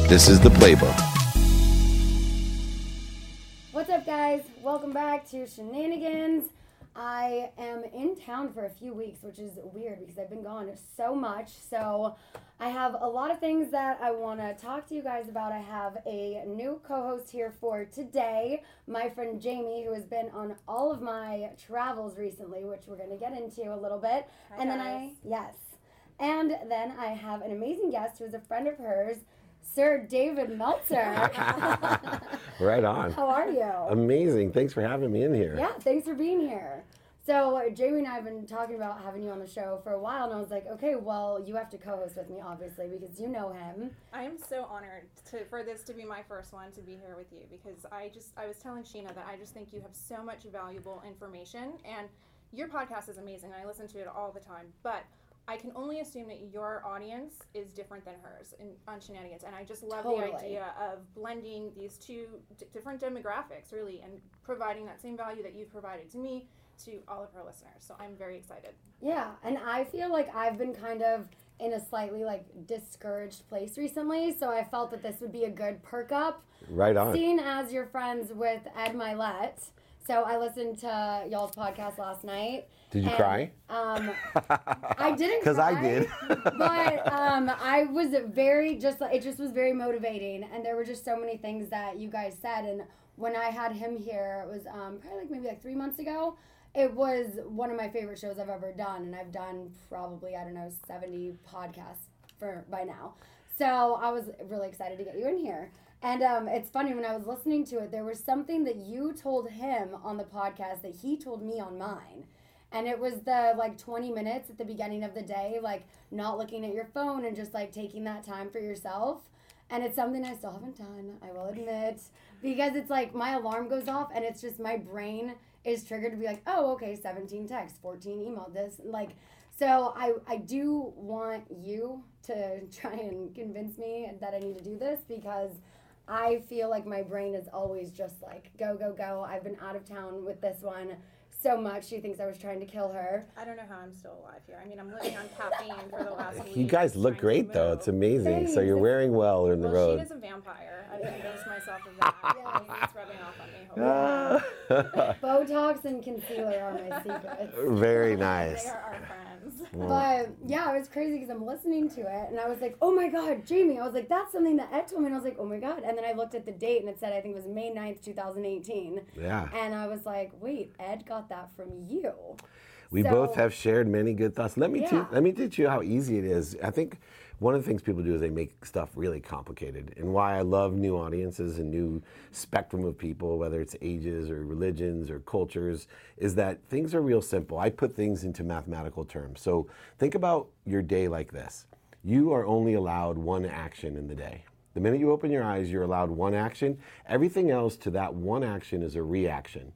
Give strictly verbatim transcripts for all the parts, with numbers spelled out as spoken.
This is The Playbook. What's up, guys? Welcome back to Shenanigans. I am in town for a few weeks, which is weird because I've been gone so much. So I have a lot of things that I want to talk to you guys about. I have a new co-host here for today, my friend Jamie, who has been on all of my travels recently, which we're going to get into a little bit. Hi, and then guys. I, yes. And then I have an amazing guest who is a friend of hers, Sir David Meltzer. Right on. How are you? Amazing. Thanks for having me in here. Yeah, thanks for being here. So Jamie and I have been talking about having you on the show for a while, and I was like, okay, well, you have to co-host with me, obviously, because you know him. I am so honored to for this to be my first one to be here with you, because I just I was telling Sheena that I just think you have so much valuable information, and your podcast is amazing. I listen to it all the time, but I can only assume that your audience is different than hers in, on Shenanigans, and I just love Totally. the idea of blending these two d- different demographics, really, and providing that same value that you've provided to me, to all of our listeners. So I'm very excited. Yeah, and I feel like I've been kind of in a slightly, like, discouraged place recently, so I felt that this would be a good perk up. Right on. Seeing as you're friends with Ed Milet, so I listened to y'all's podcast last night. Did you and, cry? Um, I didn't Because I did. but um, I was very, just like, it just was very motivating, and there were just so many things that you guys said, and when I had him here, it was um, probably like maybe like three months ago, it was one of my favorite shows I've ever done, and I've done probably, I don't know, seventy podcasts for by now. So I was really excited to get you in here. And um, it's funny, when I was listening to it, there was something that you told him on the podcast that he told me on mine. And it was the, like, twenty minutes at the beginning of the day, like, not looking at your phone and just, like, taking that time for yourself. And it's something I still haven't done, I will admit. Because it's, like, my alarm goes off, and it's just my brain is triggered to be like, oh, okay, seventeen texts, fourteen email, this. Like, so I, I do want you to try and convince me that I need to do this, because I feel like my brain is always just like, go, go, go. I've been out of town with this one so much. She thinks I was trying to kill her. I don't know how I'm still alive here. I mean, I'm living on caffeine for the last week. You guys look trying to great, though. move. It's amazing. Thanks. So you're wearing well in the Well, road. Sheena's a vampire. I've convinced myself of that. Yes. Yeah, it's rubbing off on me. Ah. Botox and concealer are my secrets. Very They nice. are our friends. But yeah, it was crazy because I'm listening to it and I was like, oh my God, Jamie. I was like, that's something that Ed told me. And I was like, oh my God. And then I looked at the date and it said, I think it was May ninth, twenty eighteen. Yeah. And I was like, wait, Ed got that from you. We So- both have shared many good thoughts. Let me Yeah. te- let me teach you how easy it is. I think one of the things people do is they make stuff really complicated. And why I love new audiences and new spectrum of people, whether it's ages or religions or cultures, is that things are real simple. I put things into mathematical terms. So think about your day like this. You are only allowed one action in the day. The minute you open your eyes, you're allowed one action. Everything else to that one action is a reaction.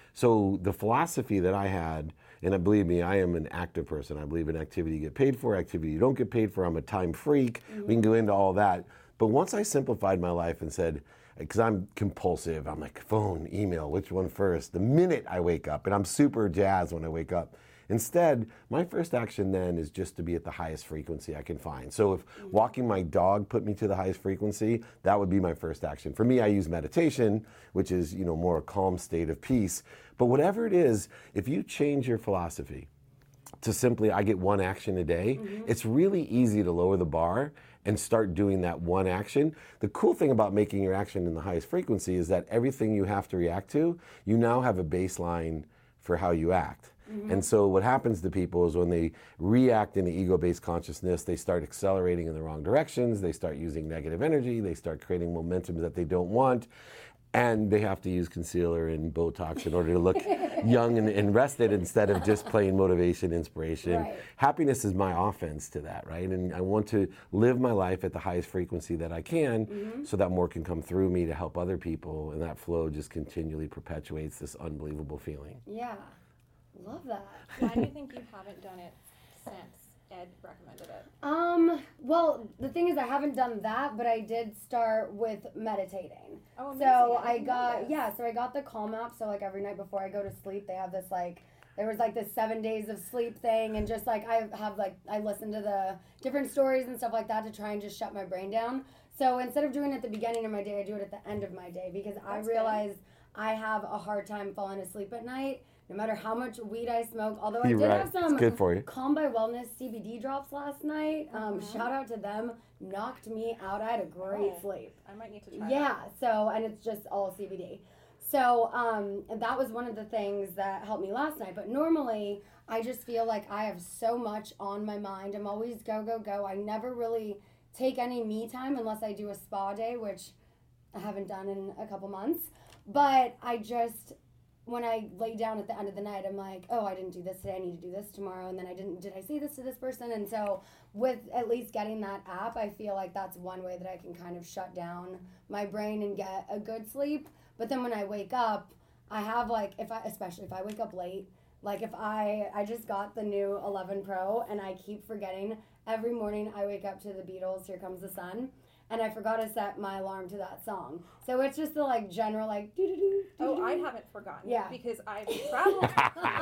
So the philosophy that I had, and believe me, I am an active person. I believe in activity you get paid for, activity you don't get paid for. I'm a time freak. Mm-hmm. We can go into all that. But once I simplified my life and said, because I'm compulsive, I'm like, phone, email, which one first? The minute I wake up, and I'm super jazzed when I wake up. Instead, my first action then is just to be at the highest frequency I can find. So if walking my dog put me to the highest frequency, that would be my first action. For me, I use meditation, which is, you know, more a calm state of peace. But whatever it is, if you change your philosophy to simply, I get one action a day, mm-hmm. it's really easy to lower the bar and start doing that one action. The cool thing about making your action in the highest frequency is that everything you have to react to, you now have a baseline for how you act. Mm-hmm. And so what happens to people is when they react in the ego-based consciousness, they start accelerating in the wrong directions, they start using negative energy, they start creating momentum that they don't want, and they have to use concealer and Botox in order to look young and, and rested instead of just plain motivation, inspiration. Right. Happiness is my offense to that, right? And I want to live my life at the highest frequency that I can, mm-hmm. so that more can come through me to help other people, and that flow just continually perpetuates this unbelievable feeling. Yeah. Love that. Why do you think you haven't done it since Ed recommended it? Um, well, the thing is I haven't done that, but I did start with meditating. Oh, amazing. So I I didn't know got, this. yeah, so I got the Calm app. So like every night before I go to sleep, they have this like there was like this seven days of sleep thing, and just like I have like I listen to the different stories and stuff like that to try and just shut my brain down. So instead of doing it at the beginning of my day, I do it at the end of my day because That's I realize good. I have a hard time falling asleep at night. No matter how much weed I smoke, although I You're did right. have some it's good for you. Calm by Wellness C B D drops last night. Um, Mm-hmm. Shout out to them. Knocked me out. I had a great Oh, sleep. I might need to try Yeah, that. so, and it's just all C B D. So um, that was one of the things that helped me last night. But normally, I just feel like I have so much on my mind. I'm always go, go, go. I never really take any me time unless I do a spa day, which I haven't done in a couple months. But I just... when I lay down at the end of the night, I'm like, oh, I didn't do this today. I need to do this tomorrow. And then I didn't, did I say this to this person? And so with at least getting that app, I feel like that's one way that I can kind of shut down my brain and get a good sleep. But then when I wake up, I have like, if I, especially if I wake up late, like if I, I just got the new eleven Pro and I keep forgetting every morning I wake up to the Beatles, Here Comes the Sun. And I forgot to set my alarm to that song. So it's just the like general like doo doo doo. Oh, I haven't forgotten. Yeah. Because I've traveled with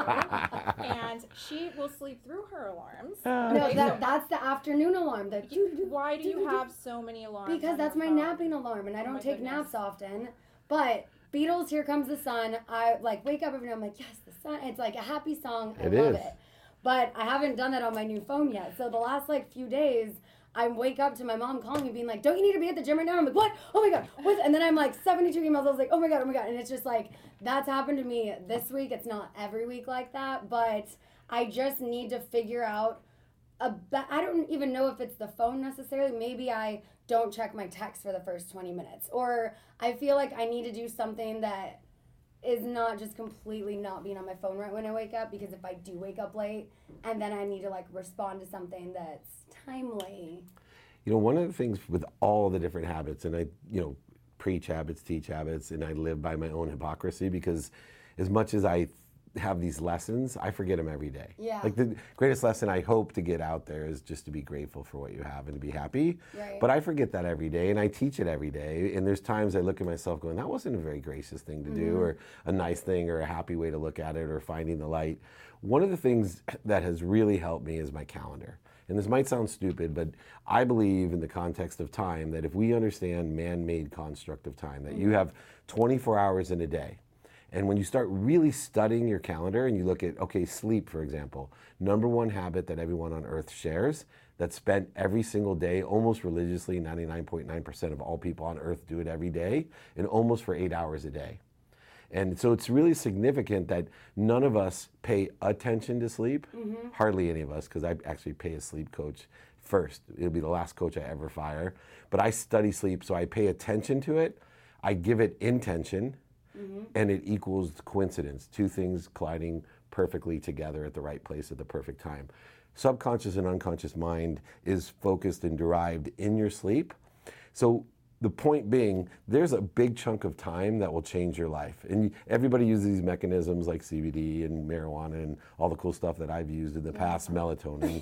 her, and she will sleep through her alarms. No, Okay, that, so that's the afternoon alarm. The doo doo doo. why do you doo-doo-doo. have so many alarms? Because on that's your my phone? napping alarm, and I Oh don't my take goodness. naps often. But Beatles, Here Comes the Sun. I like wake up every night. I'm like, yes, the sun. It's like a happy song. I It love is. it. But I haven't done that on my new phone yet. So the last like few days, I wake up to my mom calling me, being like, "Don't you need to be at the gym right now?" I'm like, "What? Oh my god!" What? And then I'm like, seventy-two emails. I was like, "Oh my god, oh my god!" And it's just like that's happened to me this week. It's not every week like that, but I just need to figure out. A ba- I don't even know if it's the phone necessarily. Maybe I don't check my text for the first twenty minutes, or I feel like I need to do something that is not just completely not being on my phone right when I wake up, because if I do wake up late and then I need to like respond to something that's timely. You know, one of the things with all the different habits, and I, you know, preach habits, teach habits, and I live by my own hypocrisy because as much as I have these lessons, I forget them every day. Yeah. Like the greatest lesson I hope to get out there is just to be grateful for what you have and to be happy. Right. But I forget that every day, and I teach it every day. And there's times I look at myself going, that wasn't a very gracious thing to Mm-hmm. do, or a nice thing, or a happy way to look at it, or finding the light. One of the things that has really helped me is my calendar. And this might sound stupid, but I believe in the context of time that if we understand man-made construct of time, that you have twenty-four hours in a day. And when you start really studying your calendar and you look at, okay, sleep, for example, number one habit that everyone on earth shares, that's spent every single day, almost religiously, ninety-nine point nine percent of all people on earth do it every day, and almost for eight hours a day. And so it's really significant that none of us pay attention to sleep, mm-hmm. hardly any of us, because I actually pay a sleep coach first. It'll be the last coach I ever fire. But I study sleep, so I pay attention to it. I give it intention, mm-hmm. and it equals coincidence, two things colliding perfectly together at the right place at the perfect time. Subconscious and unconscious mind is focused and derived in your sleep. So the point being, there's a big chunk of time that will change your life. And everybody uses these mechanisms like C B D and marijuana and all the cool stuff that I've used in the past, melatonin.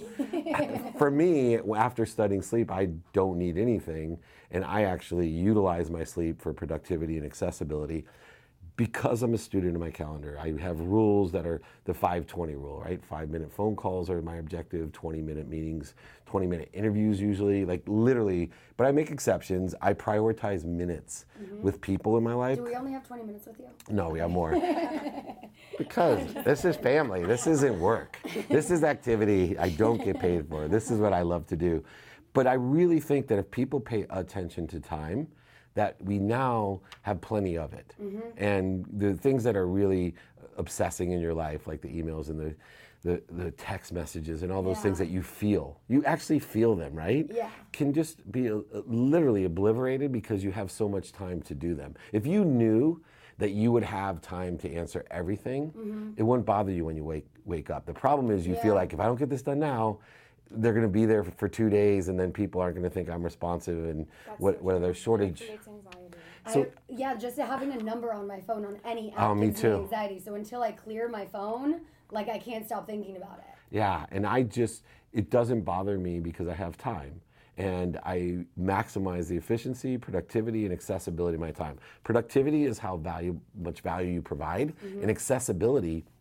For me, after studying sleep, I don't need anything. And I actually utilize my sleep for productivity and accessibility. Because I'm a student of my calendar, I have rules that are the five twenty rule, right? Five minute phone calls are my objective, twenty minute meetings, twenty minute interviews usually, like literally, but I make exceptions. I prioritize minutes mm-hmm. with people in my life. Do we only have twenty minutes with you? No, we have more. Because this is family, this isn't work. This is activity I don't get paid for. This is what I love to do. But I really think that if people pay attention to time, that we now have plenty of it. Mm-hmm. And the things that are really obsessing in your life, like the emails and the, the, the text messages and all those yeah. things that you feel, you actually feel them, right? Yeah. Can just be uh, literally obliterated because you have so much time to do them. If you knew that you would have time to answer everything, mm-hmm. it wouldn't bother you when you wake wake up. The problem is you yeah. feel like if I don't get this done now, they're going to be there for, for two days, and then people aren't going to think I'm responsive, and That's what so what are true. their shortage. It creates anxiety. So- I, yeah, just having a number on my phone on any app Oh, me gives too. me anxiety. So until I clear my phone, like I can't stop thinking about it. Yeah, and I just, it doesn't bother me because I have time. And I maximize the efficiency, productivity, and accessibility of my time. Productivity is how value, much value you provide, mm-hmm. and accessibility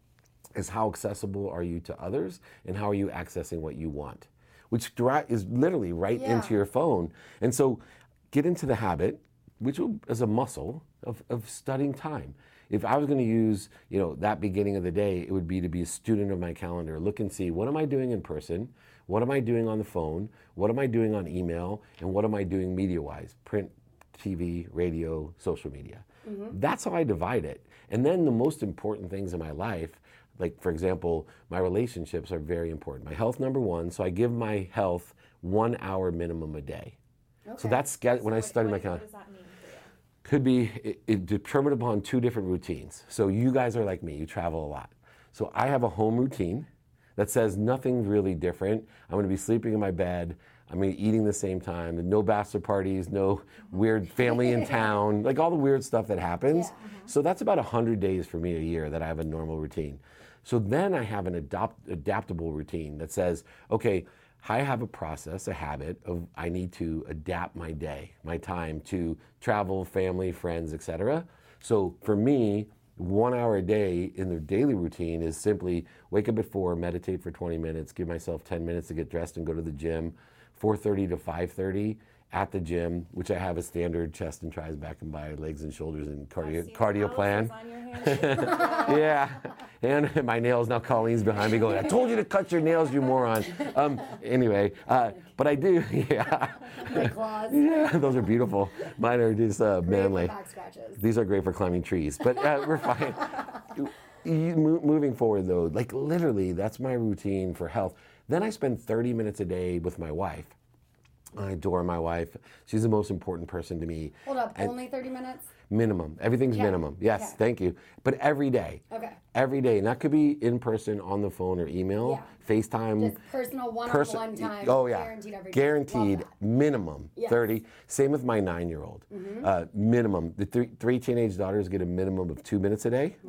is how accessible are you to others and how are you accessing what you want, which dri- is literally right Yeah. into your phone. And so get into the habit, which will, is a muscle, of, of studying time. If I was going to use, you know, that beginning of the day, it would be to be a student of my calendar. Look and see, what am I doing in person? What am I doing on the phone? What am I doing on email? And what am I doing media-wise? Print, T V, radio, social media. Mm-hmm. That's how I divide it. And then the most important things in my life, like for example, my relationships are very important. My health, number one, so I give my health one hour minimum a day. Okay. So that's when So I what, study what, my calendar. What does that mean for you? Could be it, it determined upon two different routines. So you guys are like me, you travel a lot. So I have a home routine that says nothing really different. I'm gonna be sleeping in my bed, I'm gonna be eating the same time, no bachelor parties, no weird family in town, like all the weird stuff that happens. Yeah. Uh-huh. So that's about one hundred days for me a year that I have a normal routine. So then I have an adopt, adaptable routine that says, okay, I have a process, a habit of I need to adapt my day, my time to travel, family, friends, et cetera. So for me, one hour a day in the daily routine is simply wake up at four, meditate for twenty minutes, give myself ten minutes to get dressed and go to the gym, four thirty to five thirty at the gym, which I have a standard chest and tries, back and by, legs and shoulders, and cardio, I've seen cardio the plan. calluses on your hands. Yeah, and my nails, now Colleen's behind me going, I told you to cut your nails, you moron. Um, anyway, uh, but I do, yeah. My claws. Yeah, those are beautiful. Mine are just uh, Great for manly. back scratches. These are great for climbing trees, but uh, we're fine. You- mo- moving forward though, like literally, that's my routine for health. Then I spend thirty minutes a day with my wife. I adore my wife. She's the most important person to me. Hold up, And- only thirty minutes? Minimum. Everything's Yeah. minimum. Yes, Okay. thank you. But every day. Okay. Every day. And that could be in person, on the phone, or email, Yeah. FaceTime. Just personal Person- one-on-one time. Oh yeah, Guaranteed every day. guaranteed Love that. minimum Yes. thirty. Same with my nine-year-old. Mm-hmm. Uh, minimum. The three, three teenage daughters get a minimum of two minutes a day.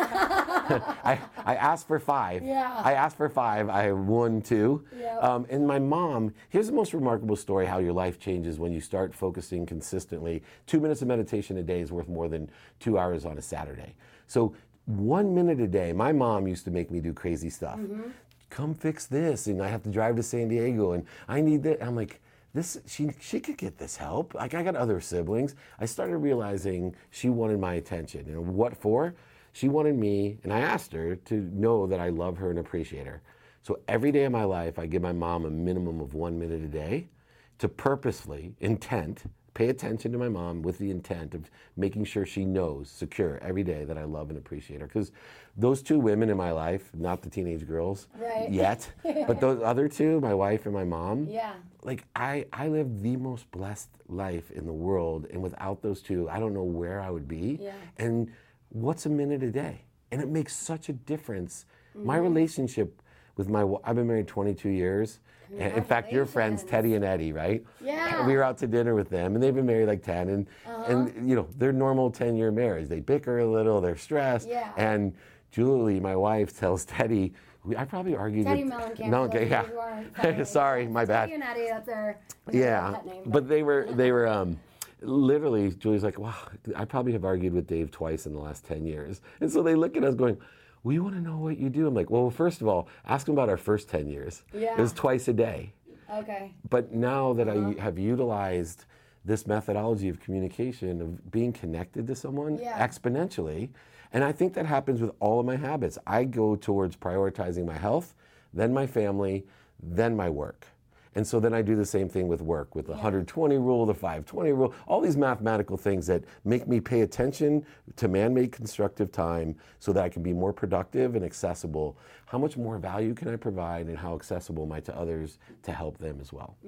I I asked for five. Yeah. I asked for five. I have one, two. Yep. Um, and my mom. Here's the most remarkable story: how your life changes when you start focusing consistently. Two minutes of meditation a day is worth more than two hours on a Saturday. So one minute a day. My mom used to make me do crazy stuff. Mm-hmm. Come fix this, and I have to drive to San Diego, and I need that. I'm like, this. She she could get this help. Like I got other siblings. I started realizing she wanted my attention. And what for? She wanted me, and I asked her to know that I love her and appreciate her. So every day of my life, I give my mom a minimum of one minute a day to purposefully, intent, pay attention to my mom with the intent of making sure she knows, secure, every day that I love and appreciate her. Because those two women in my life, not the teenage girls Right. yet, but those other two, my wife and my mom, Yeah. like I, I live the most blessed life in the world. And without those two, I don't know where I would be. Yeah. And what's a minute a day? And it makes such a difference. Mm-hmm. My relationship with my, wa- I've been married twenty-two years. And in fact, your friends, Congratulations. Teddy and Eddie, right? Yeah. We were out to dinner with them, and they've been married like ten, and and you know they're normal ten-year marriage. They bicker a little, they're stressed, Yeah. and Julie, my wife, tells Teddy, we, I probably argued Teddy with Mellencamp. Mellencamp, for those yeah. of you who aren't following. Sorry, my bad. Teddy and Eddie, that's our Yeah, pet name. but they were they were um, literally. Julie's like, wow, I probably have argued with Dave twice in the last ten years, and so they look at us going, we want to know what you do. I'm like, well, first of all, ask them about our first ten years. Yeah. It was twice a day. Okay. But now that Uh-huh. I have utilized this methodology of communication, of being connected to someone Yeah. exponentially, and I think that happens with all of my habits. I go towards prioritizing my health, then my family, then my work. And so then I do the same thing with work, with the one hundred twenty rule, the five twenty rule, all these mathematical things that make me pay attention to man-made constructive time so that I can be more productive and accessible. How much more value can I provide, and how accessible am I to others to help them as well?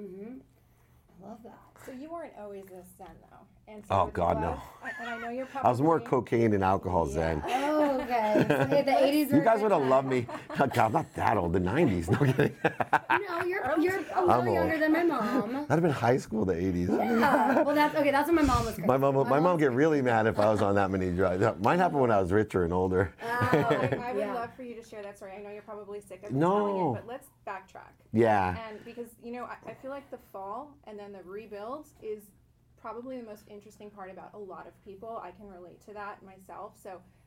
I love that. So you weren't always this zen though. And so Oh, with God, love- no. I- And I know you're probably. I was more cocaine and alcohol zen. Oh, okay. So, hey, the eighties were You guys a would good have loved me. God, I'm not that old. The nineties. No kidding. time. No, you're you're a I'm little old. younger than my mom. That'd have been high school, the eighties. Yeah. Well, that's okay. That's when my mom was crazy. My mom, would- my mom mom- would get really mad if I was on that many drugs. Mine happened when I was richer and older. Oh, I would Yeah. love for you to share that story. I know you're probably sick of No. telling it, but let's backtrack. Yeah. And because you know, I, I feel like the fall and then the rebuild is probably the most interesting part about a lot of people. I can relate to that myself. So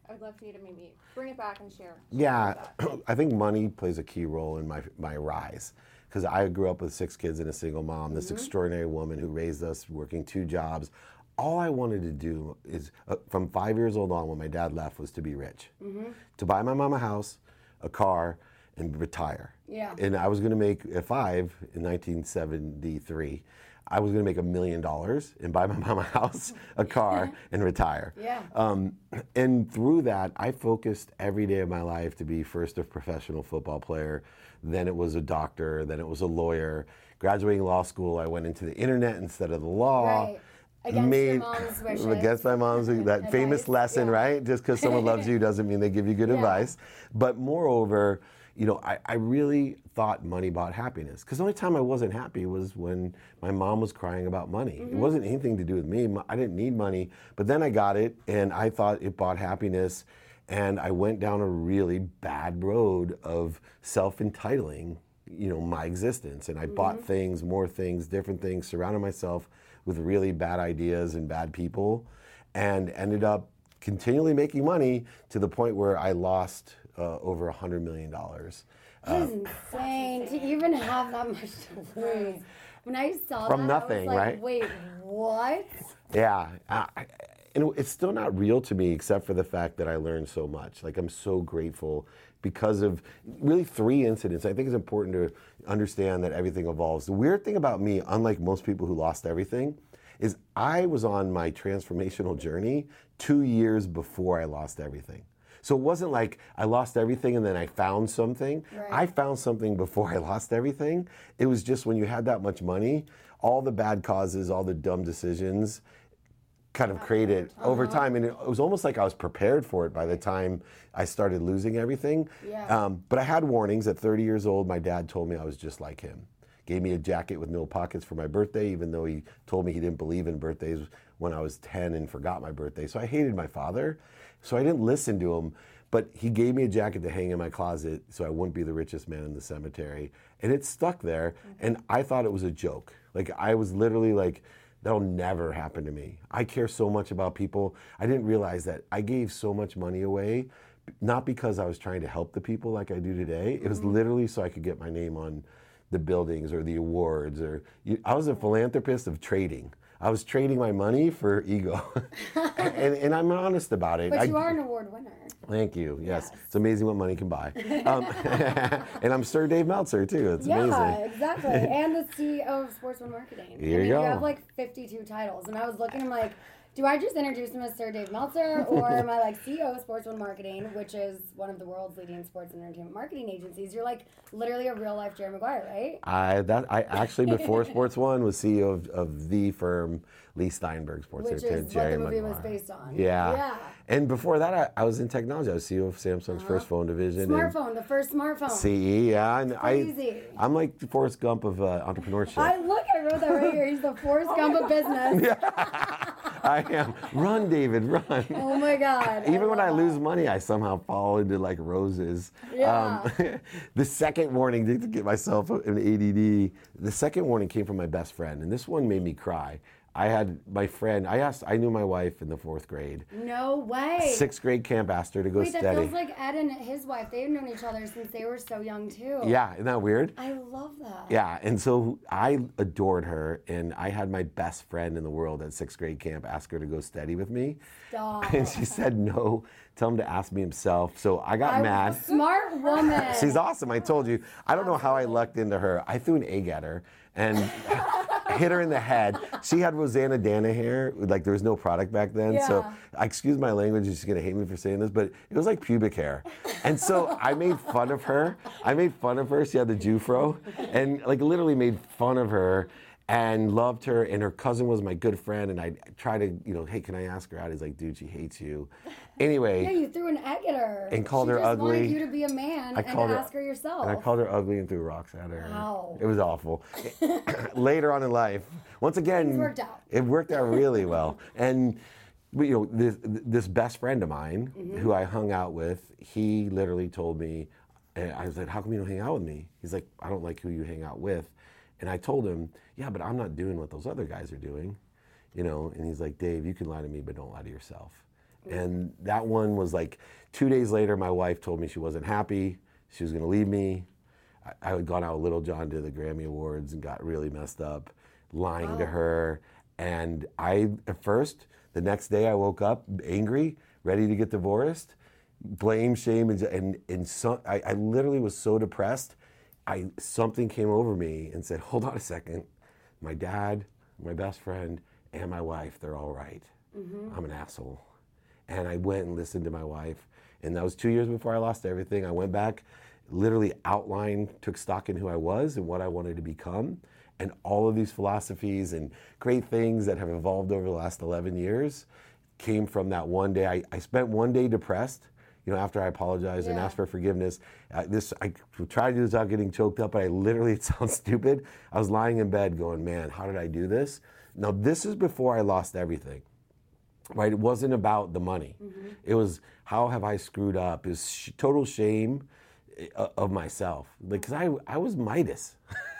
I would love for you to maybe bring it back and share. share Yeah, that. I think money plays a key role in my my rise. Because I grew up with six kids and a single mom, this extraordinary woman who raised us, working two jobs. All I wanted to do is, uh, from five years old on, when my dad left, was to be rich. To buy my mom a house, a car, and retire. Yeah. And I was going to make, at five, in nineteen seventy-three, I was going to make a million dollars and buy my mom a house, a car, and retire. Yeah. Um, and through that, I focused every day of my life to be first a professional football player, then it was a doctor, then it was a lawyer. Graduating law school, I went into the internet instead of the law. Right. Against your mom's wishes. Against my mom's, that famous Advice, lesson, yeah. right? Just because someone loves you doesn't mean they give you good Yeah. advice. But moreover, you know, I, I really thought money bought happiness. Because the only time I wasn't happy was when my mom was crying about money. Mm-hmm. It wasn't anything to do with me. I didn't need money. But then I got it, and I thought it bought happiness. And I went down a really bad road of self-entitling, you know, my existence. And I Mm-hmm. bought things, more things, different things, surrounded myself with really bad ideas and bad people, and ended up continually making money to the point where I lost uh, over one hundred million dollars. That is insane to even have that much to lose. When I saw From that, nothing, I was like, right? wait, what? Yeah, I, I- and it's still not real to me, except for the fact that I learned so much. Like, I'm so grateful because of really three incidents. I think it's important to understand that everything evolves. The weird thing about me, unlike most people who lost everything, is I was on my transformational journey two years before I lost everything. So it wasn't like I lost everything and then I found something. Right. I found something before I lost everything. It was just when you had that much money, all the bad causes, all the dumb decisions kind of created over time. And it was almost like I was prepared for it by the time I started losing everything. Yeah. Um, but I had warnings. At thirty years old, my dad told me I was just like him. Gave me a jacket with no pockets for my birthday, even though he told me he didn't believe in birthdays when I was ten and forgot my birthday. So I hated my father. So I didn't listen to him. But he gave me a jacket to hang in my closet so I wouldn't be the richest man in the cemetery. And it stuck there. And I thought it was a joke. Like, I was literally like, that'll never happen to me. I care so much about people. I didn't realize that I gave so much money away, not because I was trying to help the people like I do today. It was literally so I could get my name on the buildings or the awards. Or I was a philanthropist of trading. I was trading my money for ego. and, and I'm honest about it. But I, you are an award winner. Thank you. Yes. Yes. It's amazing what money can buy. Um, and I'm Sir Dave Meltzer, too. It's Yeah, amazing. exactly. And the C E O of Sports One Marketing. Here I mean, you go. You have like fifty-two titles. And I was looking, I'm like, do I just introduce him as Sir Dave Meltzer, or am I like C E O of Sports One Marketing, which is one of the world's leading sports and entertainment marketing agencies? You're like literally a real life Jerry Maguire, right? I that I actually before Sports One was C E O of, of the firm Lee Steinberg Sports Which Entertainment, is what Jerry the movie was Maguire. based on. Yeah. Yeah. And before that, I, I was in technology. I was C E O of Samsung's first phone division. and Smartphone, the first smartphone. C E, yeah. And Crazy. I, I'm like the Forrest Gump of uh, entrepreneurship. I look, I wrote that right here. He's the Forrest Gump of business. I am. Run, David, run. Oh my God. Even when love I that. lose money, I somehow fall into like roses. Yeah. Um, the second warning to get myself an A D D, the second warning came from my best friend, and this one made me cry. I had my friend, I asked, I knew my wife in the fourth grade. No way. Sixth grade camp asked her to go Wait, that steady. feels like Ed and his wife. They've known each other since they were so young too. Yeah, isn't that weird? I love that. Yeah, and so I adored her, and I had my best friend in the world at sixth grade camp ask her to go steady with me. Stop. And she said no, tell him to ask me himself. So I got I mad. was a smart woman. She's awesome. I told you. I don't know how I lucked into her. I threw an egg at her and hit her in the head. She had Rosanna Dana hair. Like, there was no product back then. So, Yeah. excuse my language. She's going to hate me for saying this, but it was like pubic hair. And so I made fun of her. I made fun of her. She had the Jufro. And, like, literally made fun of her and loved her. And her cousin was my good friend. And I tried to, you know, hey, can I ask her out? He's like, dude, she hates you. Anyway. Yeah, you threw an egg at her. And called she her just ugly. wanted you to be a man I and called her- ask her yourself. And I called her ugly and threw rocks at her. Wow. It was awful. Later on in life, once again, Things worked out. it worked out really well. And but, you know, this, this best friend of mine, Mm-hmm. who I hung out with, he literally told me, and I was like, "How come you don't hang out with me?" He's like, "I don't like who you hang out with." And I told him, "Yeah, but I'm not doing what those other guys are doing, you know." And he's like, "Dave, you can lie to me, but don't lie to yourself." And that one was like two days later, my wife told me she wasn't happy. She was going to leave me. I, I had gone out with Little John to the Grammy Awards and got really messed up, lying Wow. to her. And I, at first, the next day I woke up angry, ready to get divorced, blame, shame, and, and, and so, I, I literally was so depressed. I, something came over me and said, hold on a second. My dad, my best friend, and my wife, they're all right. Mm-hmm. I'm an asshole. And I went and listened to my wife. And that was two years before I lost everything. I went back, literally outlined, took stock in who I was and what I wanted to become. And all of these philosophies and great things that have evolved over the last eleven years came from that one day. I, I spent one day depressed, you know, after I apologized and Yeah. asked for forgiveness. Uh, this I tried to do this without getting choked up, but I literally, it sounds stupid. I was lying in bed going, man, how did I do this? Now, this is before I lost everything. Right? It wasn't about the money. Mm-hmm. It was, how have I screwed up? It was sh- total shame uh, of myself. Like, cause I, I was Midas,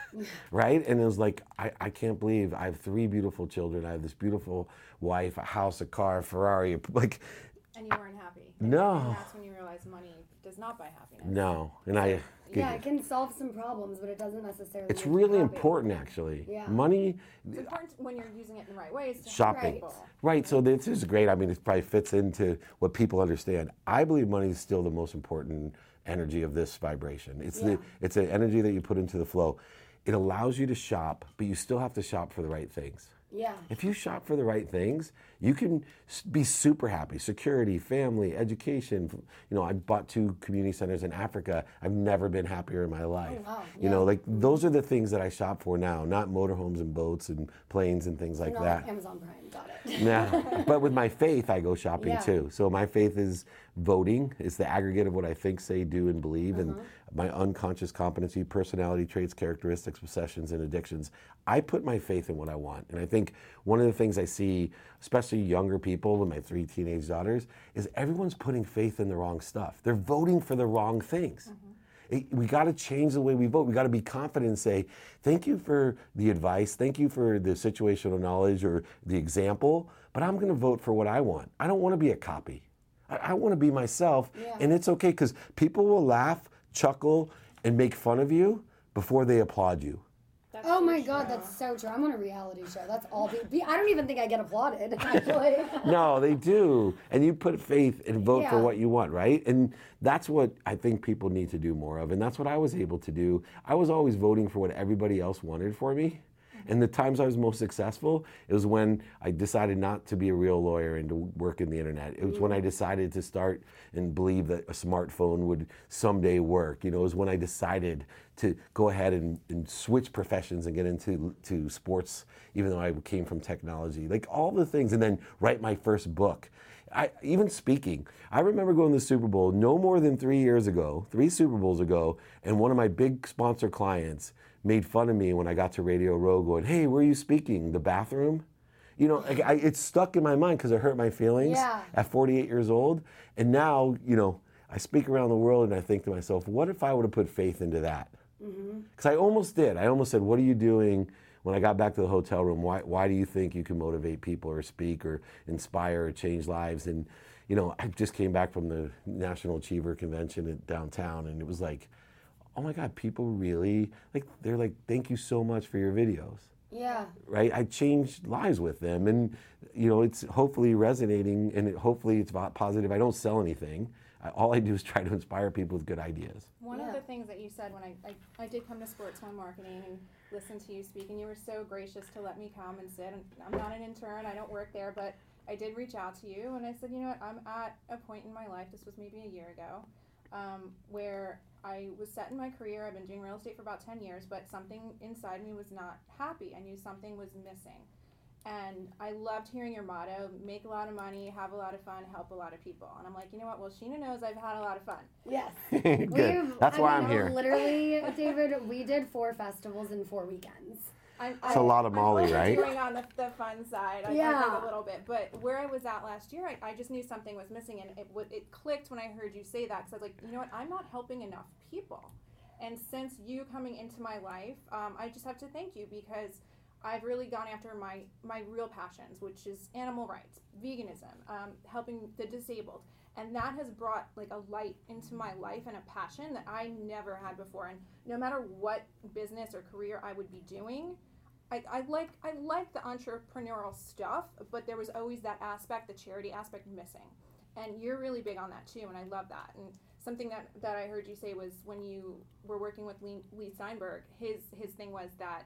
right? And it was like, I, I can't believe I have three beautiful children. I have this beautiful wife, a house, a car, a Ferrari. Like, And you weren't happy. And, No. And that's when you realize money does not buy happiness. no. And I, Yeah, it can solve some problems, but it doesn't necessarily. it's make you really happy. important actually. Yeah. Money, It's important when you're using it in the right ways to help shopping. people. Right, so this is great. I mean, it probably fits into what people understand. I believe money is still the most important energy of this vibration. It's Yeah. the it's an energy that you put into the flow. It allows you to shop, but you still have to shop for the right things. Yeah. If you shop for the right things, you can s- be super happy. Security, family, education. You know, I bought two community centers in Africa. I've never been happier in my life. Oh, wow. You know, Yeah. like those are the things that I shop for now, not motorhomes and boats and planes and things like Not that. Amazon Prime, got it. Yeah, but with my faith, I go shopping Yeah. too. So my faith is voting. It's the aggregate of what I think, say, do, and believe, and my unconscious competency, personality traits, characteristics, obsessions, and addictions. I put my faith in what I want, and I think one of the things I see, especially younger people with my three teenage daughters, is everyone's putting faith in the wrong stuff. They're voting for the wrong things. It- we got to change the way we vote. We got to be confident and say, thank you for the advice, thank you for the situational knowledge or the example, but I'm going to vote for what I want. I don't want to be a copy. I, I want to be myself, Yeah. and it's okay because people will laugh, chuckle, and make fun of you before they applaud you. That's Oh so my God, true. that's so true. I'm on a reality show. That's all. Be, be, I don't even think I get applauded, actually. No, they do. And you put faith and vote for Yeah. what you want, right? And that's what I think people need to do more of. And that's what I was able to do. I was always voting for what everybody else wanted for me. And the times I was most successful, it was when I decided not to be a real lawyer and to work in the internet. It was when I decided to start and believe that a smartphone would someday work. You know, it was when I decided to go ahead and, and switch professions and get into to sports, even though I came from technology. Like all the things, and then write my first book. I, even speaking, I remember going to the Super Bowl no more than three years ago, three Super Bowls ago, and one of my big sponsor clients made fun of me when I got to Radio Row going, hey, where are you speaking? The bathroom? You know, like, I, it's stuck in my mind because it hurt my feelings Yeah. at forty-eight years old. And now, you know, I speak around the world and I think to myself, what if I would have put faith into that? Because I almost did. I almost said, what are you doing when I got back to the hotel room? Why, why do you think you can motivate people or speak or inspire or change lives? And, you know, I just came back from the National Achiever Convention in downtown, and it was like, oh my God, people really, like, they're like, thank you so much for your videos, Yeah. right? I changed lives with them, and, you know, it's hopefully resonating, and it, hopefully it's po- positive. I don't sell anything. I, all I do is try to inspire people with good ideas. One Yeah. of the things that you said when I, I, I did come to Sports One Marketing and listen to you speak, and you were so gracious to let me come and sit. And I'm not an intern, I don't work there, but I did reach out to you, and I said, you know what, I'm at a point in my life, this was maybe a year ago, um, where I was set in my career. I've been doing real estate for about ten years, but something inside me was not happy. I knew something was missing. And I loved hearing your motto, make a lot of money, have a lot of fun, help a lot of people. And I'm like, you know what? Well, Sheena knows I've had a lot of fun. Yes. Good. We've- That's I why mean, I'm here. Literally, David, we did four festivals in four weekends. I'm, It's a lot of Molly, I'm right? Doing on the, the fun side, I, Yeah. I think a little bit. But where I was at last year, I, I just knew something was missing, and it would it clicked when I heard you say that. Because I was like, you know what? I'm not helping enough people. And since you coming into my life, um, I just have to thank you because I've really gone after my, my real passions, which is animal rights, veganism, um, helping the disabled. And that has brought like a light into my life and a passion that I never had before. And no matter what business or career I would be doing, I, I like I like the entrepreneurial stuff, but there was always that aspect, the charity aspect, missing. And you're really big on that too, and I love that. And something that, that I heard you say was when you were working with Lee, Lee Steinberg, his his thing was that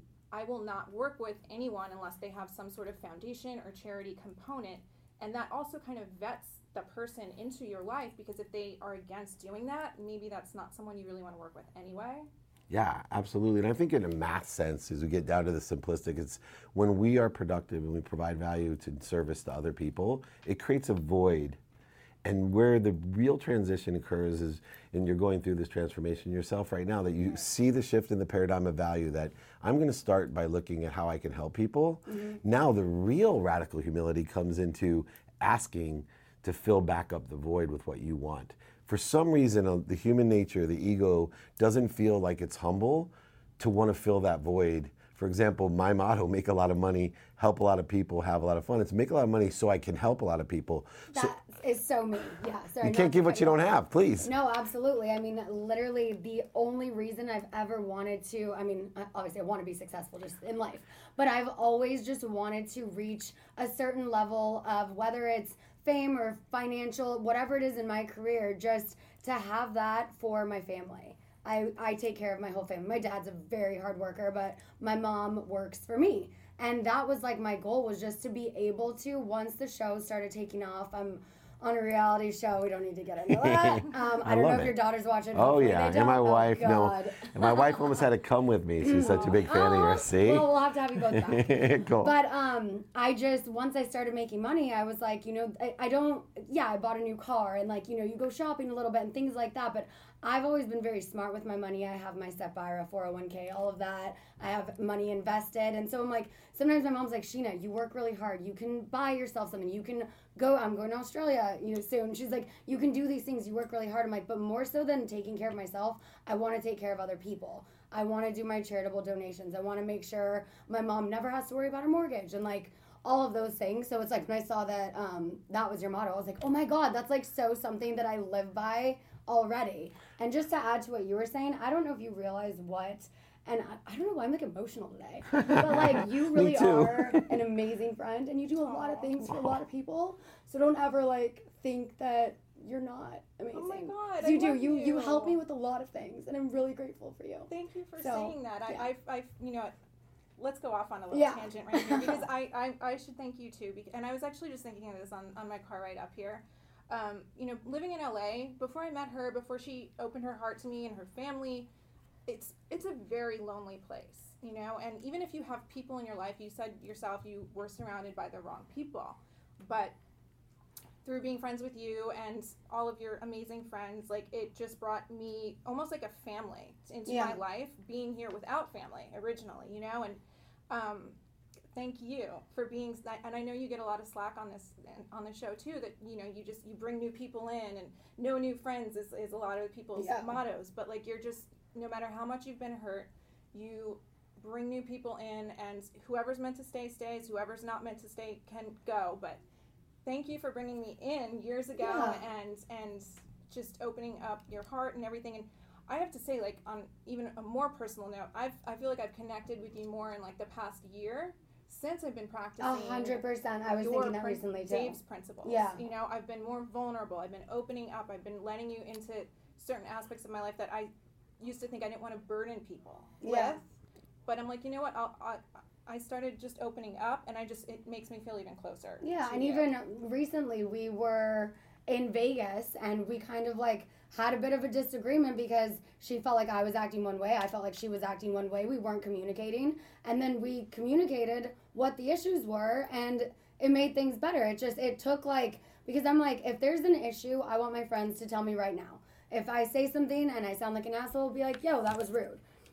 I will not work with anyone unless they have some sort of foundation or charity component. And that also kind of vets the person into your life, because if they are against doing that, maybe that's not someone you really want to work with anyway. Yeah, absolutely. And I think in a math sense, as we get down to the simplistic, it's when we are productive and we provide value to service to other people, it creates a void. And where the real transition occurs is, and you're going through this transformation yourself right now, that you see the shift in the paradigm of value, that I'm going to start by looking at how I can help people. Mm-hmm. Now the real radical humility comes into asking to fill back up the void with what you want. For some reason, uh, the human nature, the ego, doesn't feel like it's humble to want to fill that void. For example, my motto, make a lot of money, help a lot of people, have a lot of fun. It's make a lot of money so I can help a lot of people. That so, is so me. Yeah, sorry. You can't give what you don't have, please. No, absolutely. I mean, literally the only reason I've ever wanted to, I mean, obviously I want to be successful just in life, but I've always just wanted to reach a certain level of, whether it's fame or financial, whatever it is in my career, just to have that for my family. I, I take care of my whole family. My dad's a very hard worker, but my mom works for me. And that was like my goal, was just to be able to, once the show started taking off, I'm on a reality show. We don't need to get into that. Um, I, I don't know if it. Your daughter's watching. Oh, Hopefully yeah. And my wife, oh, no. And my wife almost had to come with me. She's such a big fan oh, of yours. See? Well, we'll have to have you both back. Cool. But um, I just, once I started making money, I was like, you know, I, I don't, yeah, I bought a new car, and like, you know, you go shopping a little bit and things like that. But I've always been very smart with my money. I have my SEP I R A, four oh one k, all of that. I have money invested. And so I'm like, sometimes my mom's like, Sheena, you work really hard. You can buy yourself something. You can go, I'm going to Australia, you know, soon. She's like, you can do these things. You work really hard. I'm like, but more so than taking care of myself, I want to take care of other people. I want to do my charitable donations. I want to make sure my mom never has to worry about her mortgage and like all of those things. So it's like, when I saw that um, that was your motto, I was like, oh my God, that's like so something that I live by already. And just to add to what you were saying, I don't know if you realize what, and I, I don't know why I'm like emotional today, but like you really are an amazing friend, and you do a lot of things for a lot of people. So don't ever like think that you're not amazing. Oh my God, you I do. love You, you you help me with a lot of things, and I'm really grateful for you. Thank you for so, saying that. I, yeah. I, I, you know, let's go off on a little yeah. tangent right here, because I, I, I should thank you too. Because, and I was actually just thinking of this on, on my car ride up here. Um, you know, living in L A, before I met her, before she opened her heart to me and her family, it's it's a very lonely place, you know. And even if you have people in your life, you said yourself you were surrounded by the wrong people, but through being friends with you and all of your amazing friends, like it just brought me almost like a family into yeah. my life, being here without family originally, you know. And um, thank you for being, and I know you get a lot of slack on this on the show too, that you know you just you bring new people in, and no new friends is, is a lot of people's yeah. mottos, but like you're just, no matter how much you've been hurt, you bring new people in, and whoever's meant to stay stays, whoever's not meant to stay can go. But thank you for bringing me in years ago yeah. and and just opening up your heart and everything. And I have to say, like on even a more personal note, I've I feel like I've connected with you more in like the past year since I've been practicing. A hundred percent. I was thinking that prin- recently too. Dave's principles. Yeah. You know, I've been more vulnerable. I've been opening up. I've been letting you into certain aspects of my life that I used to think I didn't want to burden people yeah. with. But I'm like, you know what? I'll, I'll, I started just opening up, and I just it makes me feel even closer. Yeah, to and you. even recently we were in Vegas, and we kind of like had a bit of a disagreement because she felt like I was acting one way, I felt like she was acting one way. We weren't communicating, and then we communicated what the issues were, and it made things better. It just it took like, because I'm like, if there's an issue, I want my friends to tell me right now. If I say something and I sound like an asshole, be like, yo, that was rude.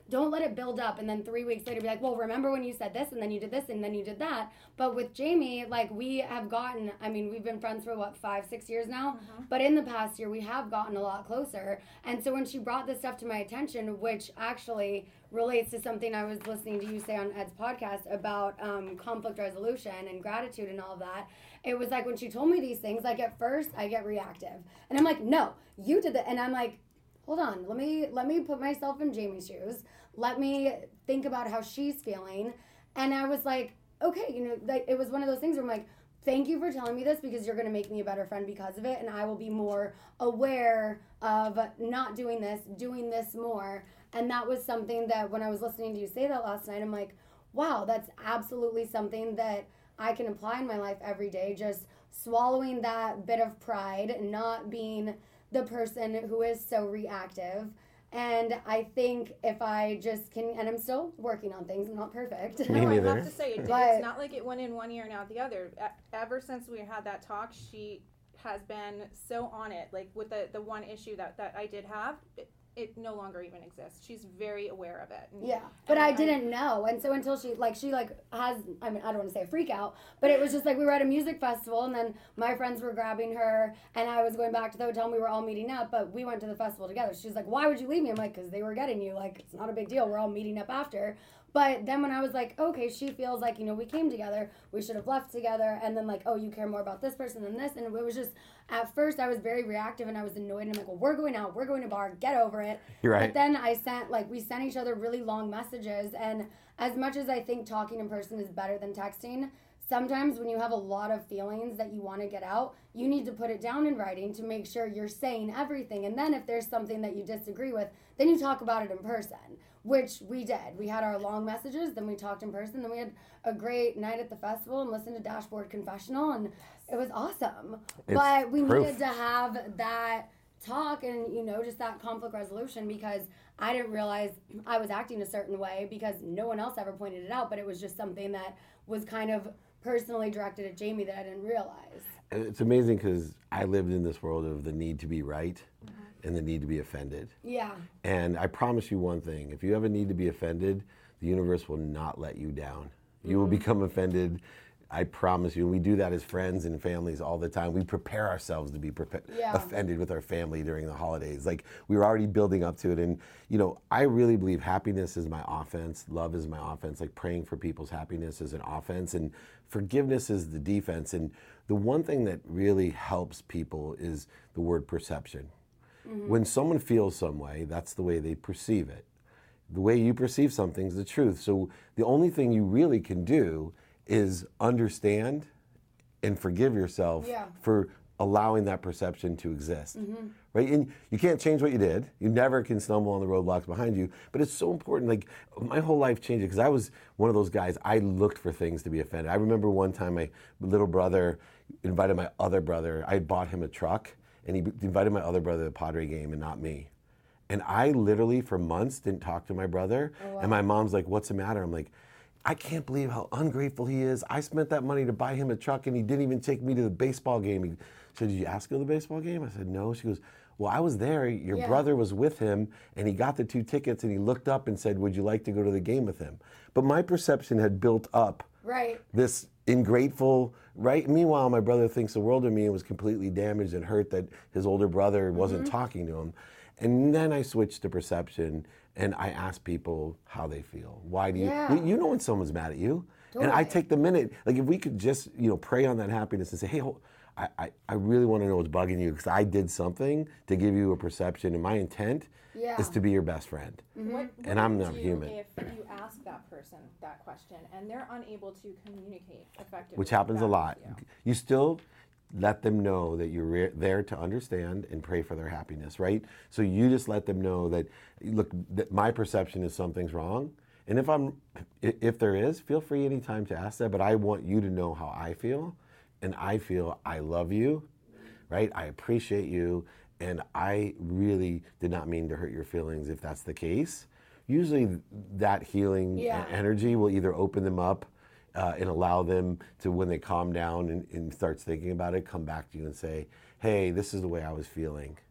don't let it build up and then three weeks later be like, well, remember when you said this and then you did this and then you did that. But with Jamie, like we have gotten, I mean, we've been friends for what, five, six years now? Mm-hmm. But in the past year, we have gotten a lot closer. And so when she brought this stuff to my attention, which actually relates to something I was listening to you say on Ed's podcast about um, conflict resolution and gratitude and all of that, it was like when she told me these things, like at first I get reactive. And I'm like, no, you did that. And I'm like, hold on, let me let me put myself in Jamie's shoes. Let me think about how she's feeling. And I was like, okay, you know, like it was one of those things where I'm like, thank you for telling me this because you're going to make me a better friend because of it. And I will be more aware of not doing this, doing this more. And that was something that when I was listening to you say that last night, I'm like, wow, that's absolutely something that I can apply in my life every day. Just swallowing that bit of pride, not being the person who is so reactive. And I think if I just can, and I'm still working on things, I'm not perfect. Me no, neither. I have to say, it, But- it's not like it went in one ear and out the other. E- Ever since we had that talk, she has been so on it. Like with the, the one issue that, that I did have, it, it no longer even exists. She's very aware of it. And, Yeah, but and I didn't know, and so until she like she like has I mean I don't want to say a freak out, but it was just like we were at a music festival, and then my friends were grabbing her, and I was going back to the hotel, and we were all meeting up, but we went to the festival together. She's like, "Why would you leave me?" I'm like, "Because they were getting you. Like it's not a big deal. We're all meeting up after." But then when I was like, okay, she feels like, you know, we came together, we should have left together, and then like, oh, you care more about this person than this, and it was just, at first I was very reactive and I was annoyed, and I'm like, well, we're going out, we're going to bar, get over it. You're right. But then I sent, like, we sent each other really long messages, and as much as I think talking in person is better than texting, sometimes when you have a lot of feelings that you want to get out, you need to put it down in writing to make sure you're saying everything. And then if there's something that you disagree with, then you talk about it in person, which we did. We had our long messages, then we talked in person, then we had a great night at the festival and listened to Dashboard Confessional, and it was awesome. It's but we proof. needed to have that talk and, you know, just that conflict resolution because I didn't realize I was acting a certain way because no one else ever pointed it out, but it was just something that was kind of personally directed at Jamie that I didn't realize. And it's amazing because I lived in this world of the need to be right mm-hmm. and the need to be offended. Yeah. And I promise you one thing, if you have a need to be offended, the universe will not let you down. You mm-hmm. will become offended. I promise you. We do that as friends and families all the time. We prepare ourselves to be prepa- yeah. offended with our family during the holidays. Like we were already building up to it. And, you know, I really believe happiness is my offense. Love is my offense. Like praying for people's happiness is an offense. And forgiveness is the defense. And the one thing that really helps people is the word perception. Mm-hmm. When someone feels some way, that's the way they perceive it. The way you perceive something is the truth. So the only thing you really can do is understand and forgive yourself yeah. for allowing that perception to exist, mm-hmm. right? And you can't change what you did. You never can stumble on the roadblocks behind you, but it's so important. Like my whole life changed because I was one of those guys, I looked for things to be offended. I remember one time my little brother invited my other brother, I had bought him a truck, and he invited my other brother to the Padre game and not me. And I literally for months didn't talk to my brother. Oh, wow. And my mom's like, what's the matter? I'm like, I can't believe how ungrateful he is. I spent that money to buy him a truck and he didn't even take me to the baseball game. He said, did you ask him to the baseball game? I said, no. She goes, well, I was there. Your yeah. brother was with him and he got the two tickets and he looked up and said, would you like to go to the game with him? But my perception had built up right. this ingrateful, right? Meanwhile, my brother thinks the world of me and was completely damaged and hurt that his older brother wasn't mm-hmm. talking to him. And then I switched to perception and I ask people how they feel. Why do you, yeah. you, you know when someone's mad at you. Totally. And I take the minute, like if we could just, you know, pray on that happiness and say, hey, hold, I, I, I really want to know what's bugging you because I did something to give you a perception and my intent yeah. is to be your best friend. Mm-hmm. What, what and I'm do not you human. If you ask that person that question and they're unable to communicate effectively, which happens a lot. You. you still let them know that you're re- there to understand and pray for their happiness, right? So you just let them know that, look, that my perception is something's wrong. And if I'm, if there is, feel free anytime to ask that, but I want you to know how I feel. And I feel I love you, right? I appreciate you. And I really did not mean to hurt your feelings if that's the case. Usually that healing yeah. energy will either open them up Uh, and allow them to, when they calm down and, and starts thinking about it, come back to you and say, hey, this is the way I was feeling.